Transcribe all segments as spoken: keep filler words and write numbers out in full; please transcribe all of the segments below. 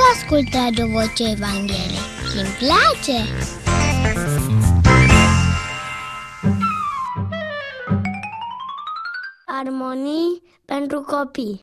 ascultat de Voce Evanghelie și îmi place! Armonii pentru copii.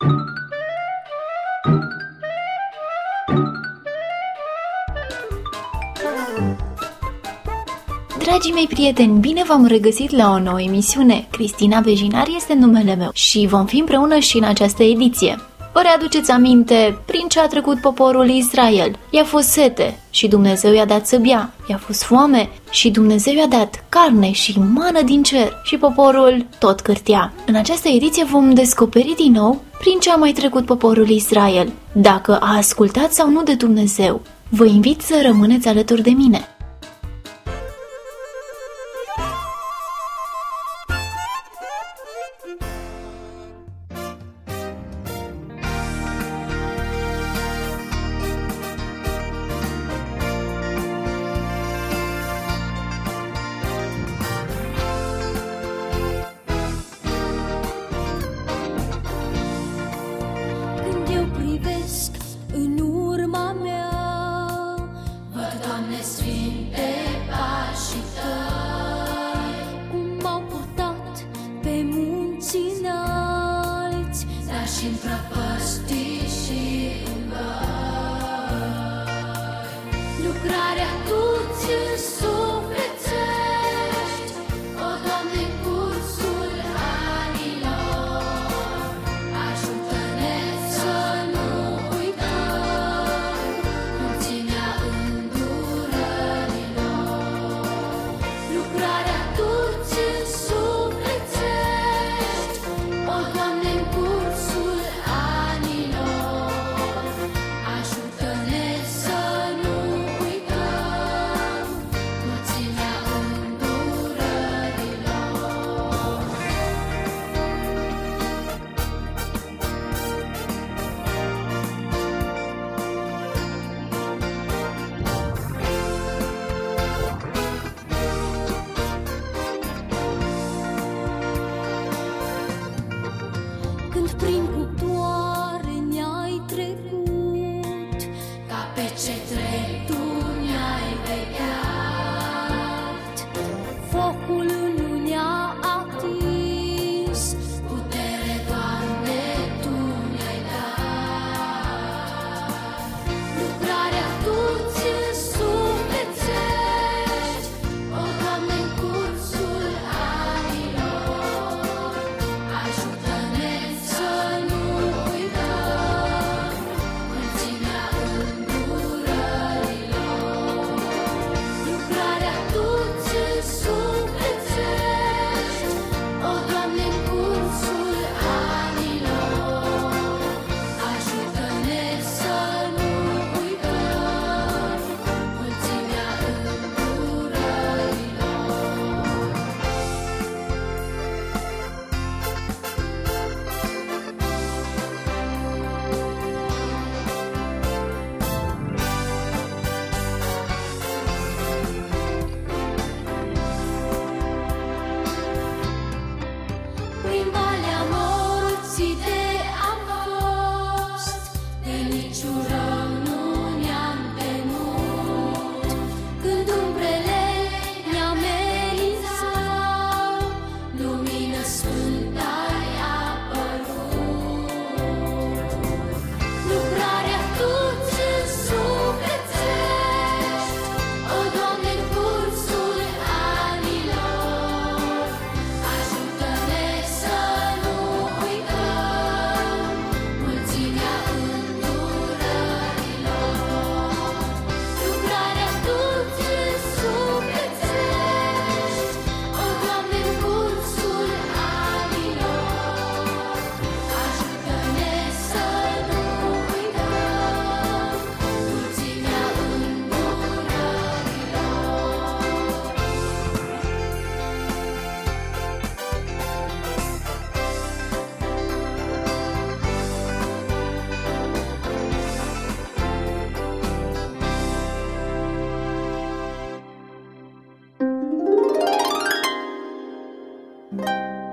Dragii mei prieteni, bine v-am regăsit la o nouă emisiune. Cristina Bejinar este numele meu și vom fi împreună și în această ediție. Vă readuceți aminte prin ce a trecut poporul Israel? I-a fost sete și Dumnezeu i-a dat să bea, i-a fost foame și Dumnezeu i-a dat carne și mană din cer și poporul tot cârtea. În această ediție vom descoperi din nou prin ce a mai trecut poporul Israel, dacă a ascultat sau nu de Dumnezeu. Vă invit să rămâneți alături de mine.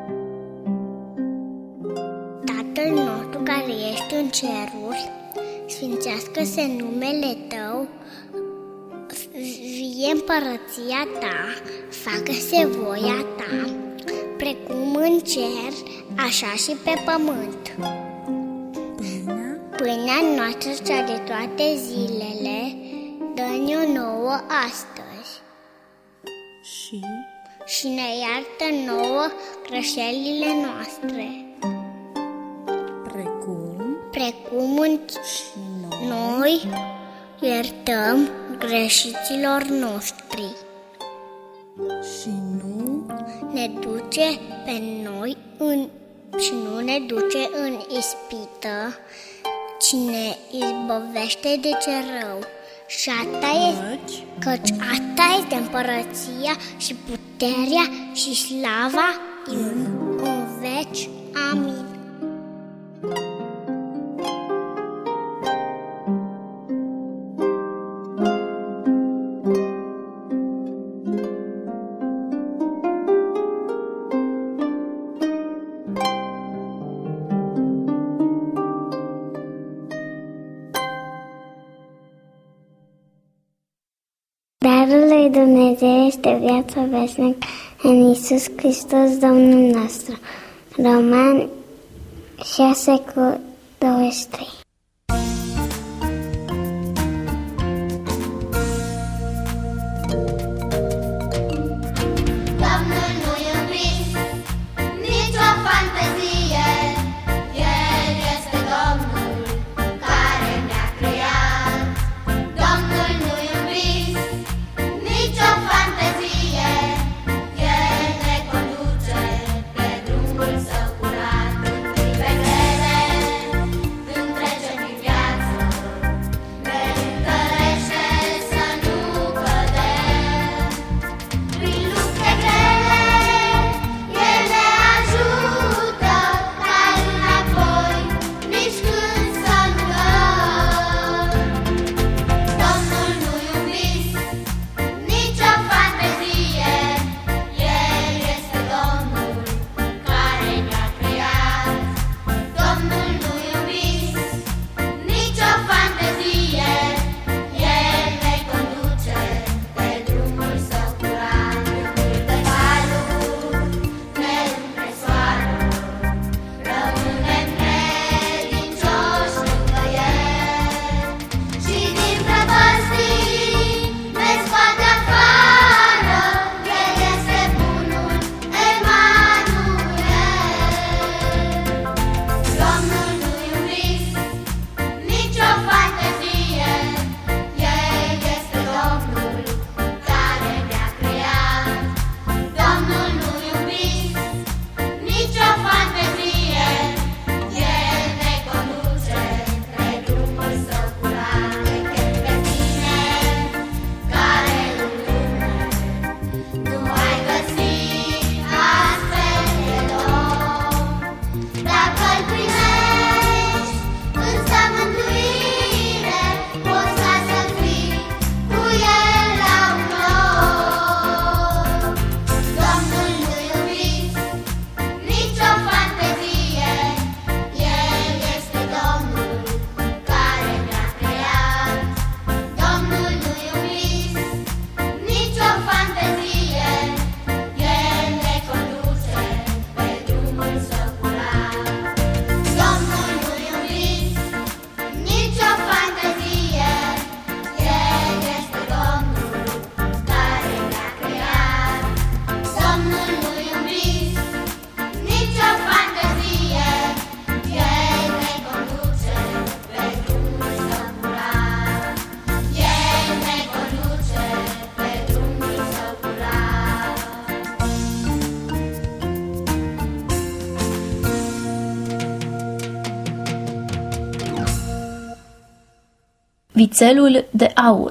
Tatăl nostru care ești în ceruri, sfințească-se numele Tău, vie împărăția Ta, facă-se voia Ta, precum în cer, așa și pe pământ. Pâinea noastră cea de toate zilele, dă-ne-o nouă astăzi. Și? Și ne iartă nouă greșelile noastre, Precum? precum în Și noi? noi iertăm greșiților noștri. Și nu? Ne duce pe noi în și nu ne duce în ispită, ci ne izbăvește de ce rău. Și asta este, Căci? căci asta este împărăția și puterea și slava din în veci. Amin. Darul lui Dumnezeu este viața veșnică în Iisus Hristos, Domnul nostru. Roman șase cu douăzeci și trei. Domnul nu iubis, nicio fantezie, El este Domnul care ne-a creat. Domnul nu iubis, nicio fantezie, El ne conduce pe drumul Său curat. Pe crede, când trecem prin viață, ne întărește să nu cădem. Prin lupte grele, El ne ajută, dar înapoi, nici când să nu dăm. Domnul nu iubis, nicio fantezie, El este Domnul care ne-a creat. Domnul nu iubis, nicio fantezie, El ne conduce pe drumul Său curat. De valuri ne împresoară, rămânem credincioși lângă El. Și din prăpăstii ne scoate afară, El este bunul Emanuel. Domnul nu iubis, nicio fantezie, El este Domnul care ne-a creat. Domnul nu iubis, nicio fantezie, El ne conduce pe drumul Său curat. Pe tine, care în lume nu ai găsit astfel de om, dacă-L primești, însă mântuire, poți ca să fii cu El la un loc. Domnul nu iubis, nicio fantezie, El este Domnul care ne-a creat. Domnul nu iubis, nicio fantezie, El ne conduce pe drumul Său curat. Domnul nu iubis, nicio fantezie, El este Domnul care ne-a creat. Domnul nu iubis, nicio fantezie, El ne conduce pe drumul Său curat. El ne conduce pe drumul Său curat. Vițelul de aur.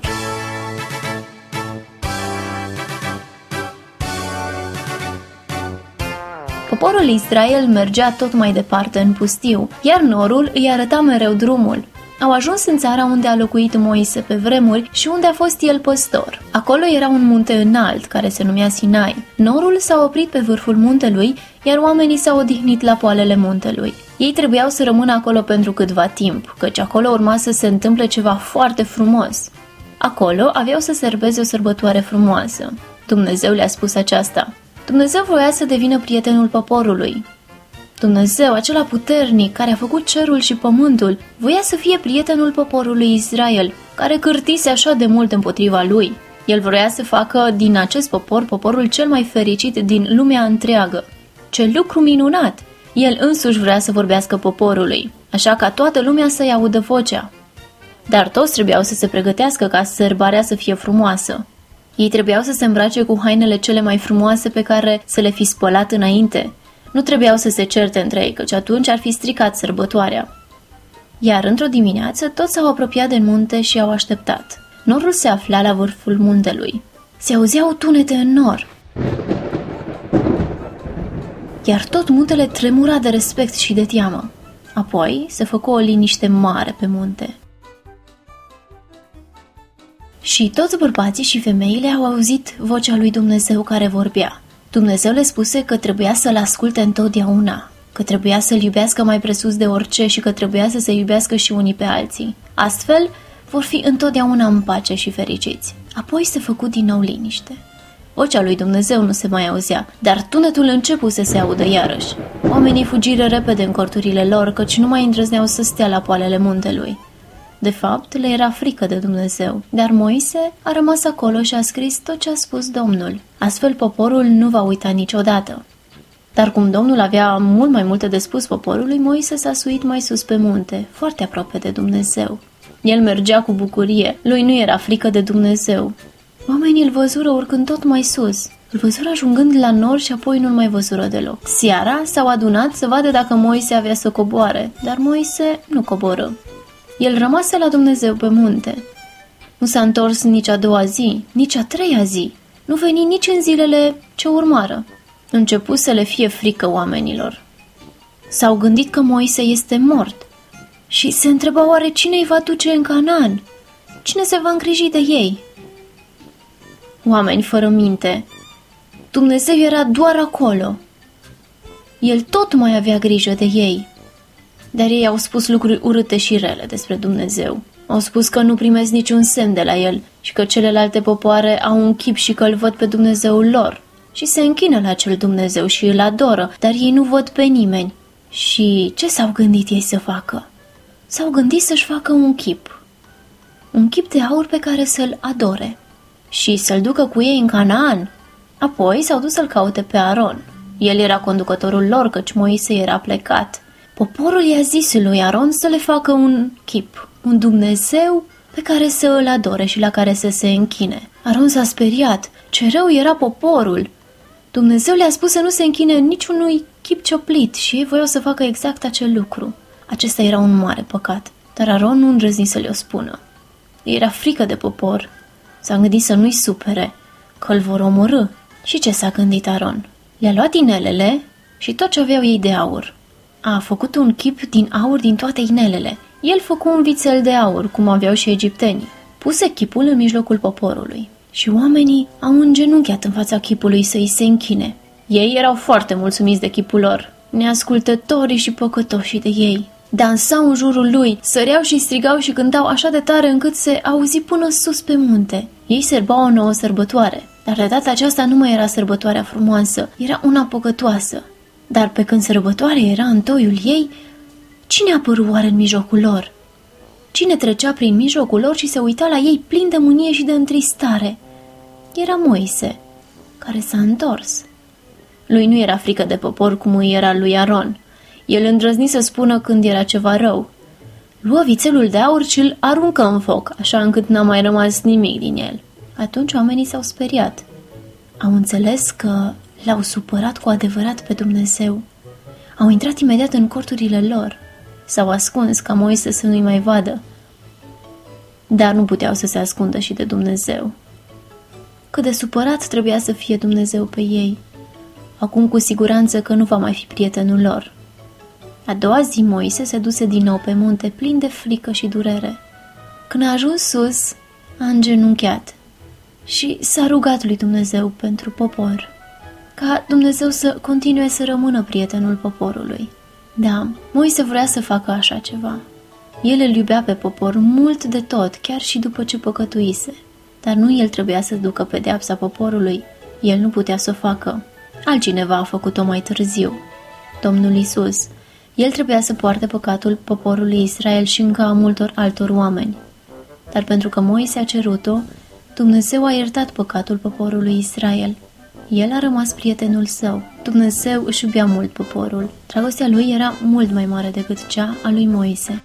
Poporul Israel mergea tot mai departe în pustiu, iar norul îi arăta mereu drumul. Au ajuns în țara unde a locuit Moise pe vremuri și unde a fost el păstor. Acolo era un munte înalt, care se numea Sinai. Norul s-a oprit pe vârful muntelui, iar oamenii s-au odihnit la poalele muntelui. Ei trebuiau să rămână acolo pentru câtva timp, căci acolo urma să se întâmple ceva foarte frumos. Acolo aveau să serbeze o sărbătoare frumoasă. Dumnezeu le-a spus aceasta. Dumnezeu voia să devină prietenul poporului. Dumnezeu, acela puternic, care a făcut cerul și pământul, voia să fie prietenul poporului Israel, care cârtise așa de mult împotriva lui. El voia să facă din acest popor poporul cel mai fericit din lumea întreagă. Ce lucru minunat! El însuși vrea să vorbească poporului, așa ca toată lumea să-i audă vocea. Dar toți trebuiau să se pregătească ca sărbarea să fie frumoasă. Ei trebuiau să se îmbrace cu hainele cele mai frumoase pe care să le fi spălat înainte. Nu trebuiau să se certe între ei, căci atunci ar fi stricat sărbătoarea. Iar într-o dimineață toți s-au apropiat de munte și au așteptat. Norul se afla la vârful muntelui. Se auzeau tunete în nor. Iar tot muntele tremura de respect și de teamă. Apoi se făcu o liniște mare pe munte. Și toți bărbații și femeile au auzit vocea lui Dumnezeu care vorbea. Dumnezeu le spuse că trebuia să-L asculte întotdeauna, că trebuia să-L iubească mai presus de orice și că trebuia să se iubească și unii pe alții. Astfel, vor fi întotdeauna în pace și fericiți. Apoi se făcu din nou liniște. Vocea lui Dumnezeu nu se mai auzea, dar tunetul începu să se audă iarăși. Oamenii fugiră repede în corturile lor, căci nu mai îndrăzneau să stea la poalele muntelui. De fapt, le era frică de Dumnezeu, dar Moise a rămas acolo și a scris tot ce a spus Domnul. Astfel, poporul nu va uita niciodată. Dar cum Domnul avea mult mai multe de spus poporului, Moise s-a suit mai sus pe munte, foarte aproape de Dumnezeu. El mergea cu bucurie, lui nu era frică de Dumnezeu. Oamenii îl văzură urcând tot mai sus, îl văzură ajungând la nor și apoi nu-l mai văzură deloc. Seara s-au adunat să vadă dacă Moise avea să coboare, dar Moise nu coboră. El rămase la Dumnezeu pe munte. Nu s-a întors nici a doua zi, nici a treia zi. Nu veni nici în zilele ce urmară. Începu să le fie frică oamenilor. S-au gândit că Moise este mort și se întrebau oare cine îi va duce în Canaan? Cine se va îngriji de ei? Oameni fără minte. Dumnezeu era doar acolo. El tot mai avea grijă de ei. Dar ei au spus lucruri urâte și rele despre Dumnezeu. Au spus că nu primesc niciun semn de la El și că celelalte popoare au un chip și că îl văd pe Dumnezeul lor și se închină la acel Dumnezeu și îl adoră, dar ei nu văd pe nimeni. Și ce s-au gândit ei să facă? S-au gândit să-și facă un chip. Un chip de aur pe care să-l adore și să-l ducă cu ei în Canaan. Apoi s-au dus să-l caute pe Aron. El era conducătorul lor, căci Moise era plecat. Poporul i-a zis lui Aron să le facă un chip, un Dumnezeu pe care să îl adore și la care să se închine. Aron s-a speriat. Ce rău era poporul! Dumnezeu le-a spus să nu se închine niciunui chip cioplit și ei voiau să facă exact acel lucru. Acesta era un mare păcat, dar Aron nu îndrăzni să le-o spună. Era frică de popor. S-a gândit să nu-i supere, că îl vor omorî. Și ce s-a gândit Aron? Le-a luat inelele și tot ce aveau ei de aur. A făcut un chip din aur din toate inelele. El făcu un vițel de aur, cum aveau și egiptenii. Puse chipul în mijlocul poporului și oamenii au îngenunchiat în fața chipului să îi se închine. Ei erau foarte mulțumiți de chipul lor, neascultătorii și păcătoșii de ei. Dansau în jurul lui, săreau și strigau și cântau așa de tare încât se auzi până sus pe munte. Ei sărbau o nouă sărbătoare, dar de data aceasta nu mai era sărbătoarea frumoasă, era una păcătoasă. Dar pe când sărbătoarea era în toiul ei, cine apăru oare în mijlocul lor? Cine trecea prin mijlocul lor și se uita la ei plin de mânie și de întristare? Era Moise, care s-a întors. Lui nu era frică de popor cum îi era lui Aron. El îndrăzni să spună când era ceva rău. Luă vițelul de aur și îl aruncă în foc, așa încât n-a mai rămas nimic din el. Atunci oamenii s-au speriat. Au înțeles că l-au supărat cu adevărat pe Dumnezeu. Au intrat imediat în corturile lor. S-au ascuns ca Moise să nu-i mai vadă. Dar nu puteau să se ascundă și de Dumnezeu. Cât de supărat trebuia să fie Dumnezeu pe ei. Acum cu siguranță că nu va mai fi prietenul lor. A doua zi Moise se duse din nou pe munte plin de frică și durere. Când a ajuns sus, a îngenunchiat și s-a rugat lui Dumnezeu pentru popor, ca Dumnezeu să continue să rămână prietenul poporului. Da, Moise vrea să facă așa ceva. El îl iubea pe popor mult de tot, chiar și după ce păcătuise. Dar nu el trebuia să ducă pedeapsa poporului. El nu putea să o facă. Altcineva a făcut-o mai târziu. Domnul Isus. El trebuia să poarte păcatul poporului Israel și încă a multor altor oameni. Dar pentru că Moise a cerut-o, Dumnezeu a iertat păcatul poporului Israel. El a rămas prietenul său. Dumnezeu își iubea mult poporul. Dragostea lui era mult mai mare decât cea a lui Moise.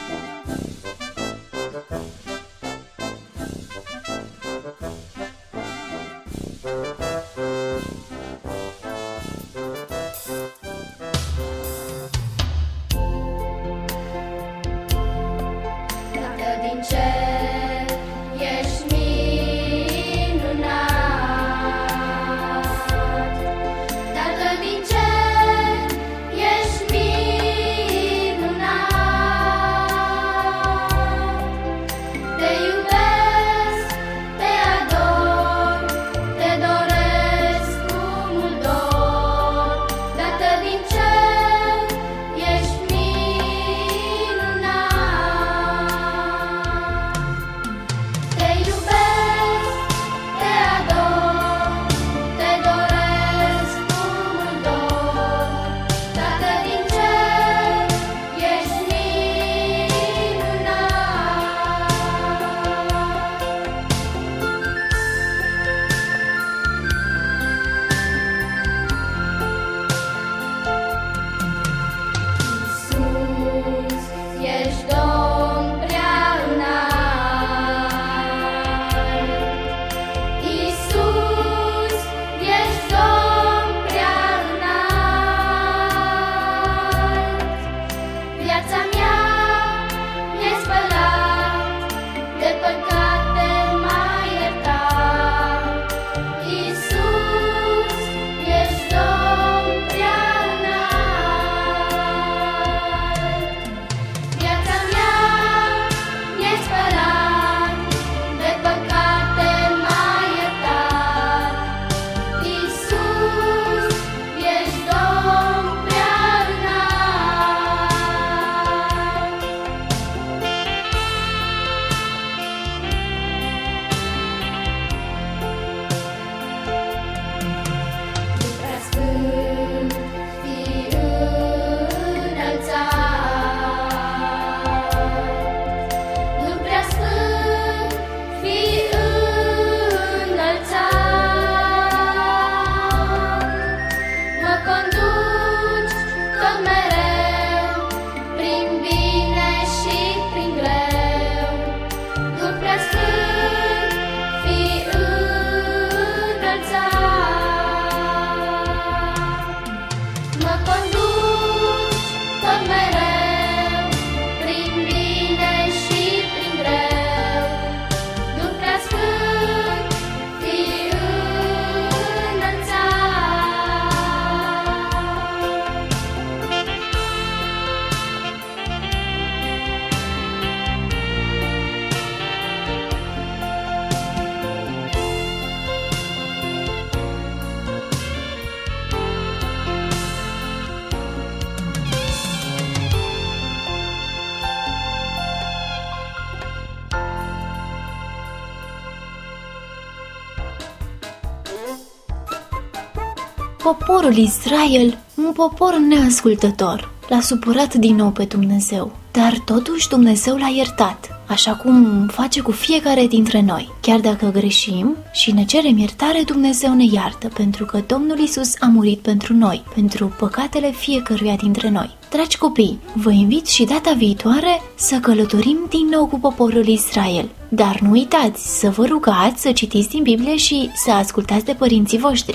Poporul Israel, un popor neascultător, l-a supărat din nou pe Dumnezeu, dar totuși Dumnezeu l-a iertat, așa cum face cu fiecare dintre noi. Chiar dacă greșim și ne cerem iertare, Dumnezeu ne iartă, pentru că Domnul Isus a murit pentru noi, pentru păcatele fiecăruia dintre noi. Dragi copii, vă invit și data viitoare să călătorim din nou cu poporul Israel. Dar nu uitați să vă rugați, să citiți din Biblie și să ascultați de părinții voștri.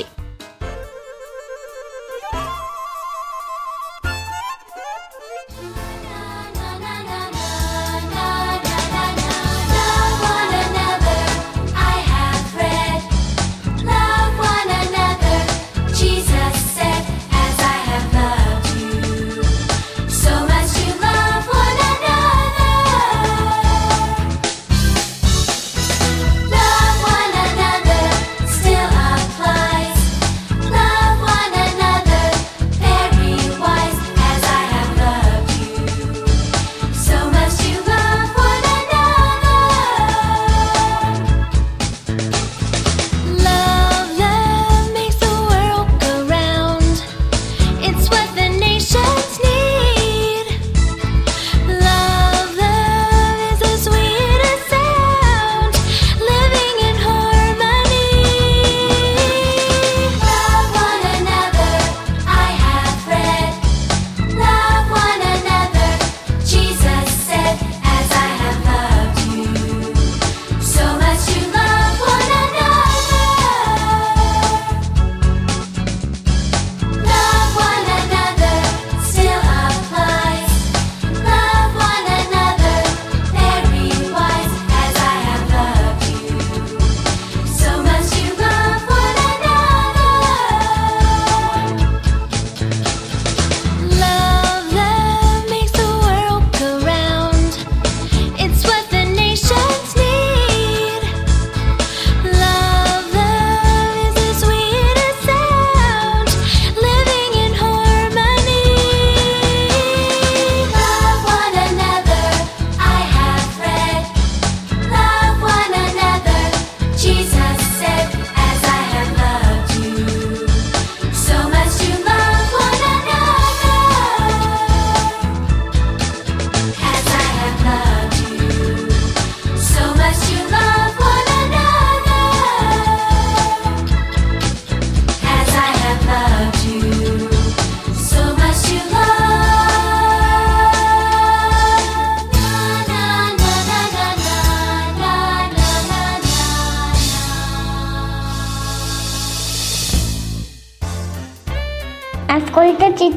Love one another, still applies.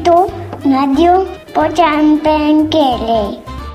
tu, Radio Vocea Perenchelei.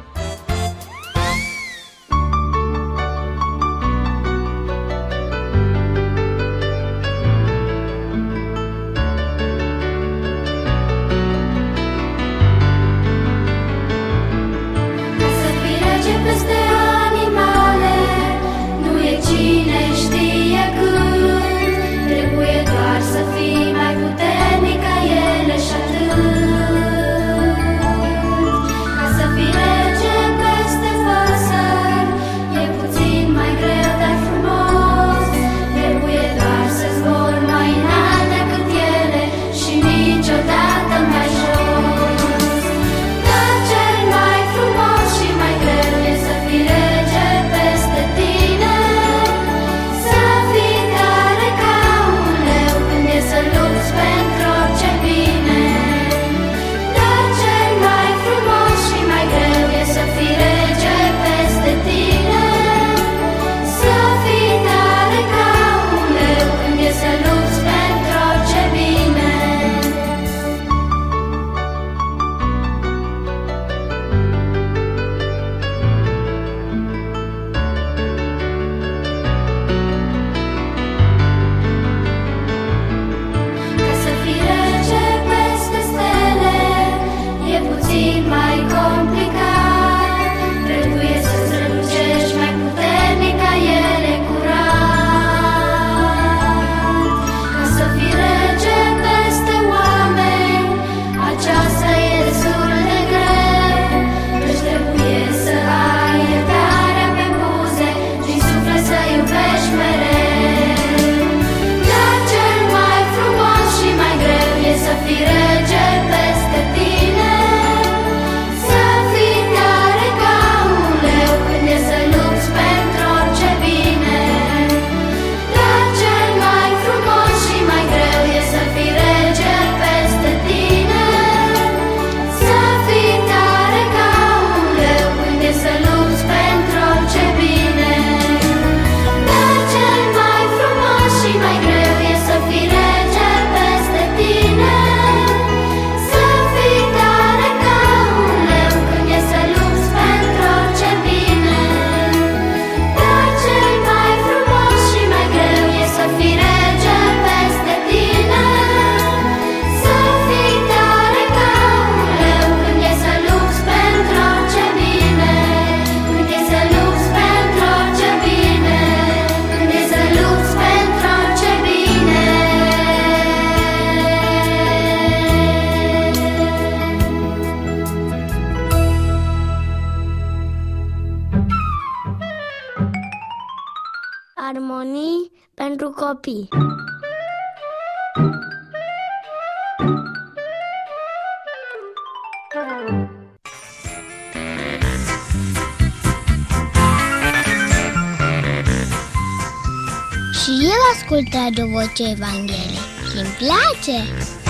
Armonii pentru copii. Și el ascultă Radio Vocea Evangheliei și îmi place.